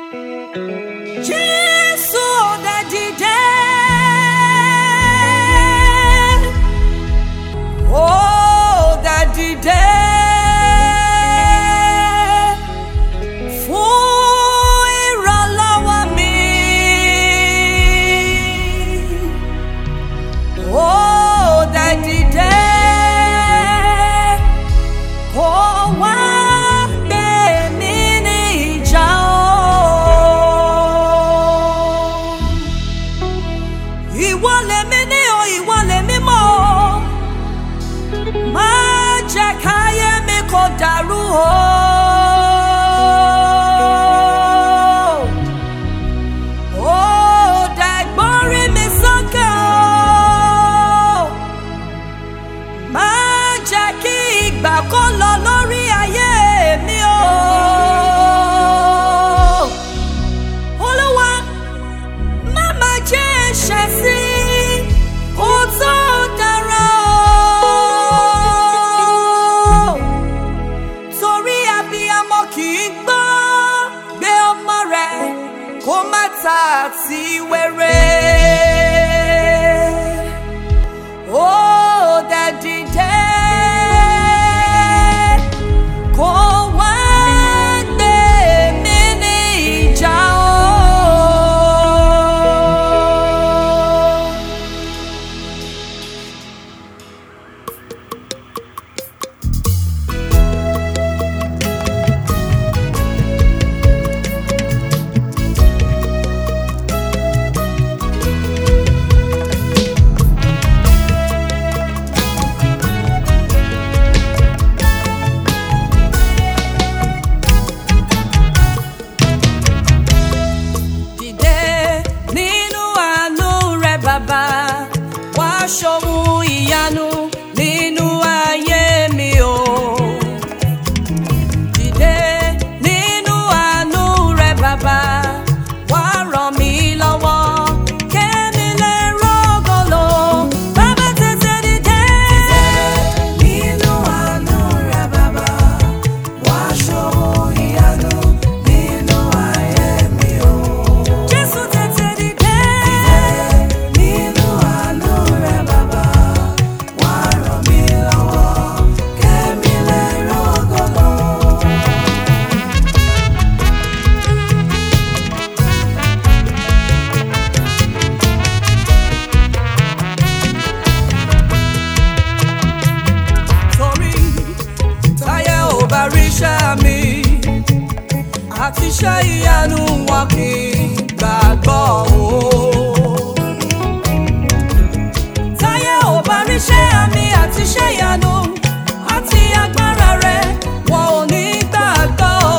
Jésù ọ̀dà dìde, ọ̀dà dìde fún ìrànlọ́wọ́ mi. Ọ̀dà dìde kó wá gbé mi ní ìjà o. Ìwọ lèmi ní o, ìwọ lèmi mọ̀ o. Má jẹ́ káyé mi kó dàrú o. Ó dá ìgbórí mi sókè o. Má jẹ́ kí ìgbà kó lọ lórí ayé mi o. Olúwa, má má jẹ́ ẹ̀ṣẹ̀ sí kó tó dára o. Torí abiyamọ kì í gbọ́ gbé ọmọ rẹ̀ kó má ta àti wẹ́rẹ́. Ó dá dìde kó wá gbé mi ní ìjà o. Dìde nínú àánú rẹ bàbá, wá ṣohun ìyanu nínú ayé mi o. Dìde nínú àánú rẹ bàbá, wá ràn mí lọ́wọ́ kémi lè rógo lò. Bàbá tètè dìde. Nínú àánú rẹ bàbá, wá ṣohun ìyanu nínú ayé mi o. Jésù tètè dìde. Nínú àánú rẹ bàbá, wá ràn mí lọ́wọ́ kémi lè rógo lò. Torí táyé ò bá rí iṣẹ́ mi àti iṣẹ́ ìyanu wọn kì í gbàgbọ́ o. Táyé ò bá rí iṣẹ́ mi àti iṣẹ́ ìyanu àti agbára rẹ̀ wọn ò ní gbàgbọ́ o.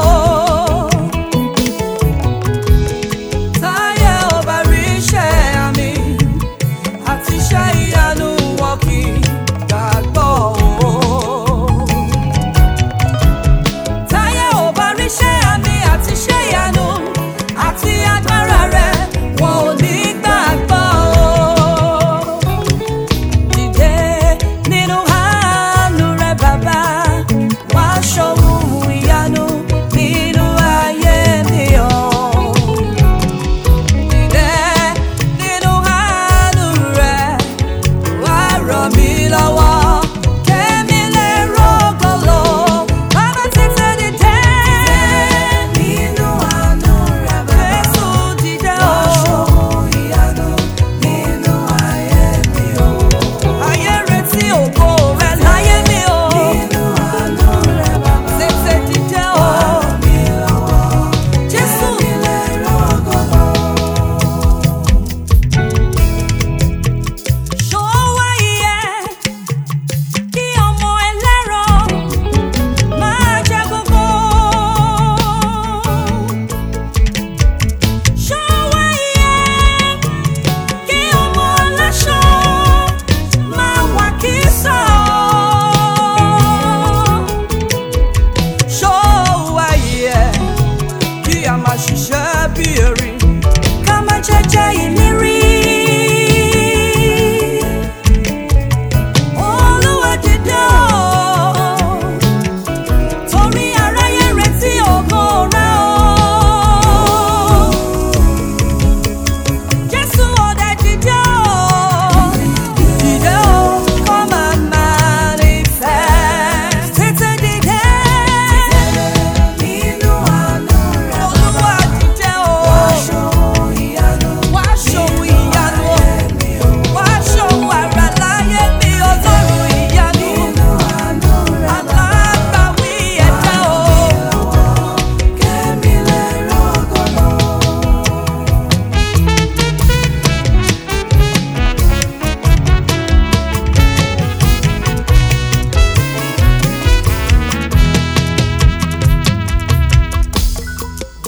Táyé ò bá rí iṣẹ́ mi àti iṣẹ́ ìyanu wọn kì í gbàgbọ́ o. Táyé ò bá rí iṣẹ́ mi àti iṣẹ́ ìyanu àti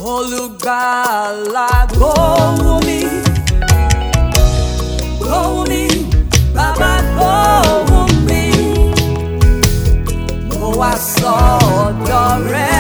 Olùgbàlà gbóhùn mi, gbóhùn mi, bàbá gbóhùn mi, mo wá sọ́dọ̀ rẹ.